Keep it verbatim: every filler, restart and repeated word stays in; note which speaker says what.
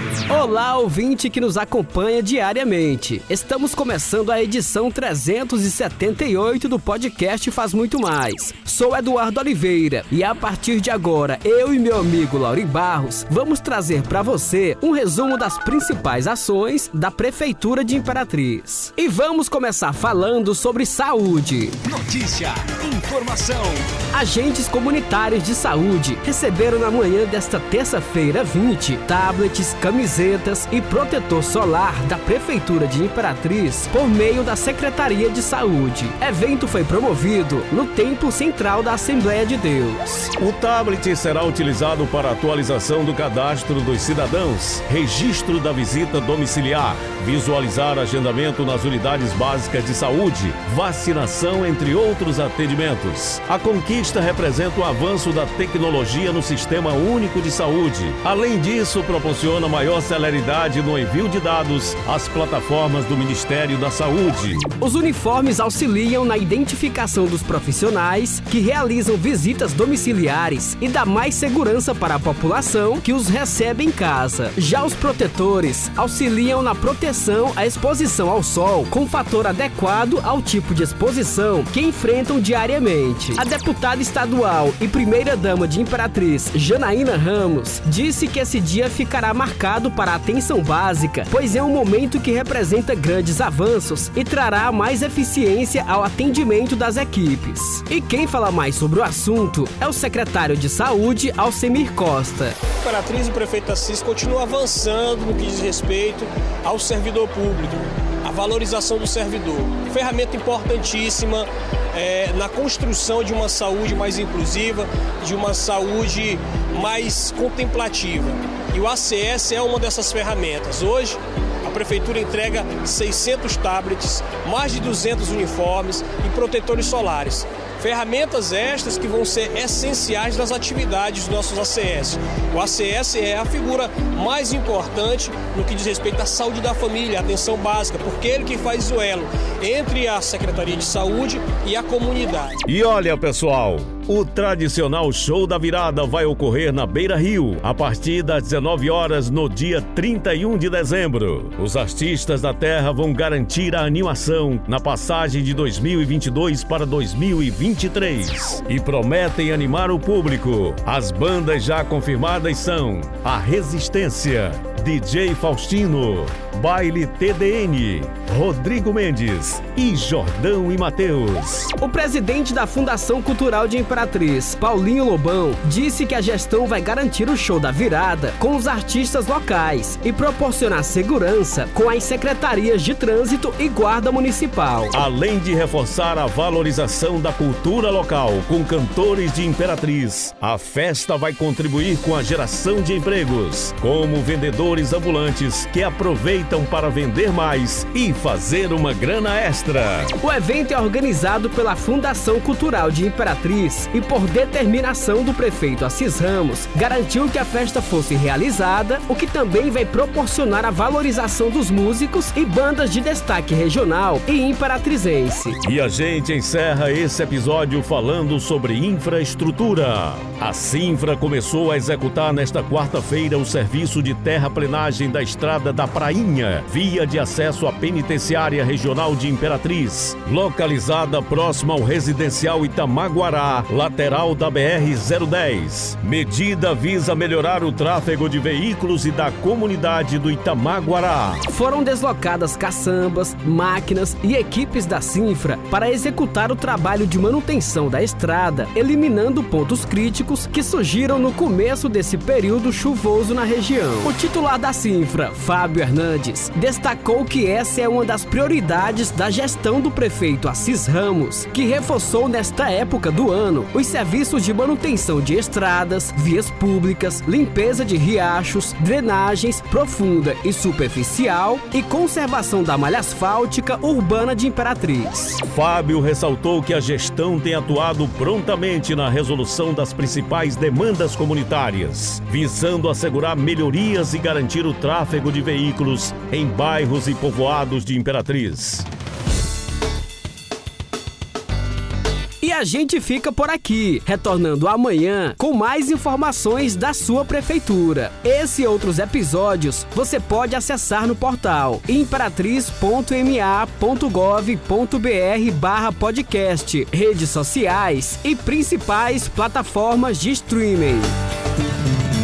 Speaker 1: Olá, ouvinte que nos acompanha diariamente. Estamos começando a edição trezentos e setenta e oito do podcast Faz Muito Mais. Sou Eduardo Oliveira e a partir de agora, eu e meu amigo Lauri Barros vamos trazer para você um resumo das principais ações da Prefeitura de Imperatriz. E vamos começar falando sobre saúde.
Speaker 2: Notícia, informação.
Speaker 1: Agentes comunitários de saúde receberam na manhã desta terça-feira vinte tablets, camisetas e protetor solar da Prefeitura de Imperatriz por meio da Secretaria de Saúde. Evento foi promovido no Templo Central da Assembleia de Deus.
Speaker 3: O tablet será utilizado para atualização do cadastro dos cidadãos, registro da visita domiciliar, visualizar agendamento nas unidades básicas de saúde, vacinação, entre outros atendimentos. A conquista representa o avanço da tecnologia no Sistema Único de Saúde. Além disso, proporciona maior celeridade no envio de dados às plataformas do Ministério da Saúde.
Speaker 1: Os uniformes auxiliam na identificação dos profissionais que realizam visitas domiciliares e dá mais segurança para a população que os recebe em casa. Já os protetores auxiliam na proteção à exposição ao sol com fator adequado ao tipo de exposição que enfrentam diariamente. A deputada estadual e primeira-dama de Imperatriz, Janaína Ramos, disse que esse dia ficará marcado para a atenção básica, pois é um momento que representa grandes avanços e trará mais eficiência ao atendimento das equipes. E quem fala mais sobre o assunto é o secretário de Saúde, Alcemir Costa.
Speaker 4: Imperatriz e o prefeito Assis continuam avançando no que diz respeito ao servidor público, a valorização do servidor. Ferramenta importantíssima é, na construção de uma saúde mais inclusiva, de uma saúde mais contemplativa. E o A C S é uma dessas ferramentas. Hoje, a Prefeitura entrega seiscentos tablets, mais de duzentos uniformes e protetores solares. Ferramentas estas que vão ser essenciais nas atividades dos nossos A C S. O A C S é a figura mais importante no que diz respeito à saúde da família, à atenção básica, porque ele que faz o elo entre a Secretaria de Saúde e a comunidade.
Speaker 3: E olha, pessoal, o tradicional show da virada vai ocorrer na Beira Rio, a partir das dezenove horas no dia trinta e um de dezembro. Os artistas da terra vão garantir a animação na passagem de dois mil e vinte e dois para dois mil e vinte e três e prometem animar o público. As bandas já confirmadas são a Resistência, D J Faustino, Baile T D N, Rodrigo Mendes e Jordão e Mateus.
Speaker 1: O presidente da Fundação Cultural de Imperatriz, Paulinho Lobão, disse que a gestão vai garantir o show da virada com os artistas locais e proporcionar segurança com as secretarias de trânsito e guarda municipal.
Speaker 3: Além de reforçar a valorização da cultura local com cantores de Imperatriz, a festa vai contribuir com a geração de empregos, como vendedores ambulantes que aproveitam para vender mais e fazer uma grana extra.
Speaker 1: O evento é organizado pela Fundação Cultural de Imperatriz e por determinação do prefeito Assis Ramos, garantiu que a festa fosse realizada, o que também vai proporcionar a valorização dos músicos e bandas de destaque regional e imperatrizense.
Speaker 3: E a gente encerra esse episódio falando sobre infraestrutura. A Cinfra começou a executar nesta quarta-feira o serviço de terraplenagem da Estrada da Prainha, via de acesso à Penitenciária Regional de Imperatriz, localizada próxima ao Residencial Itamaguará, lateral da B R zero dez. Medida visa melhorar o tráfego de veículos e da comunidade do Itamaguará.
Speaker 1: Foram deslocadas caçambas, máquinas e equipes da Cinfra para executar o trabalho de manutenção da estrada, eliminando pontos críticos que surgiram no começo desse período chuvoso na região. O titular da Cinfra, Fábio Hernandes, destacou que essa é uma das prioridades da gestão do prefeito Assis Ramos, que reforçou nesta época do ano os serviços de manutenção de estradas, vias públicas, limpeza de riachos, drenagens profunda e superficial e conservação da malha asfáltica urbana de Imperatriz.
Speaker 3: Fábio ressaltou que a gestão tem atuado prontamente na resolução das principais demandas comunitárias, visando assegurar melhorias e garantir o tráfego de veículos em bairros e povoados de Imperatriz.
Speaker 1: E a gente fica por aqui, retornando amanhã com mais informações da sua prefeitura. Esse e outros episódios você pode acessar no portal imperatriz ponto m a ponto gov ponto b r barra podcast, redes sociais e principais plataformas de streaming.